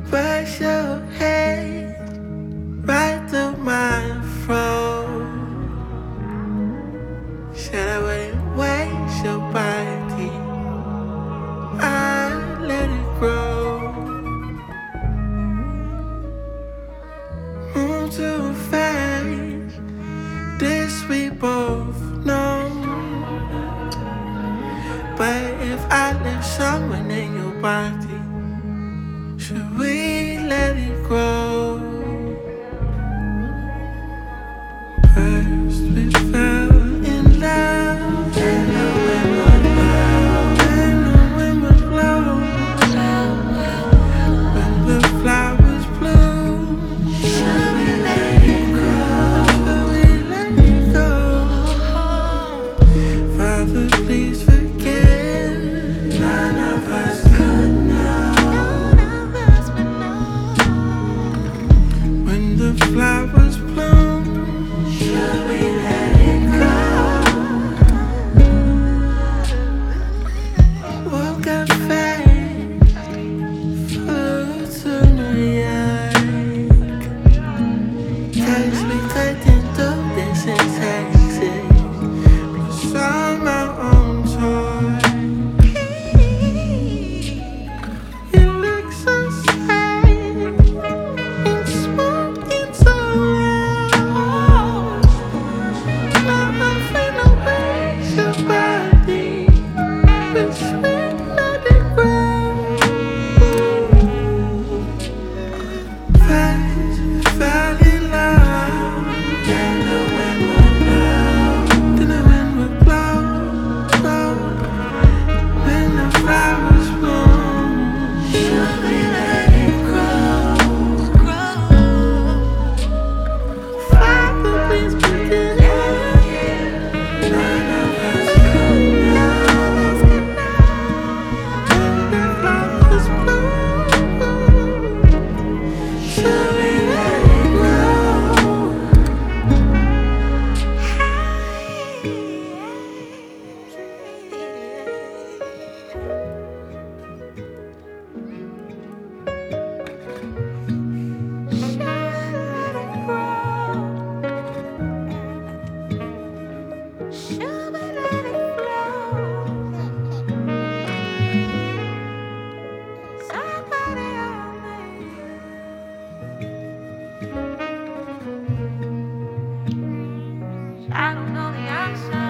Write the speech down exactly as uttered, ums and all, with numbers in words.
Brush your head right through my throat. Said I wouldn't waste your body. I let it grow. Move too fast. This we both know. But if I leave someone in your body, should we let it grow? First we fell in love, and the wind would blow, and the wind would blow. When the flowers bloom, should we let it go? Should we let it go? Father, please forgive. None of us could know. When the flowers bloom, should we let it go? Woke up fast, flew to New York. 'Cause we couldn't do this in Texas. Was on my own tour. You look so sad and smoking so loud. Now I feel no waste your body, but sweet let it grow. First we fell in love, then the wind would blow, then the wind would blow, blow. When the flowers bloom, should we let it grow? Father, please forgive. None of us could know. When the flowers bloom, should we let it grow? I don't know the answer.